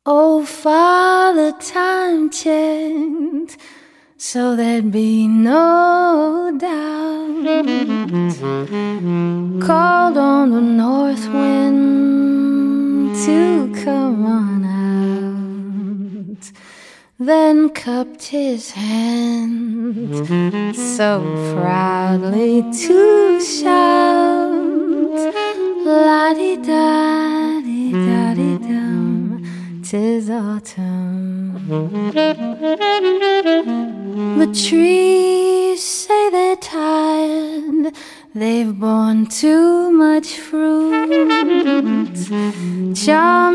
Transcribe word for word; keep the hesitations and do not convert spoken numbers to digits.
Oh, Father Time checked, so there'd be no doubt. Called on the north wind to come on out, then cupped his hand so proudly to shout, la-di-da-di-da-di-dum, 'tis autumn. The trees say they're tired, they've borne too much fruit. John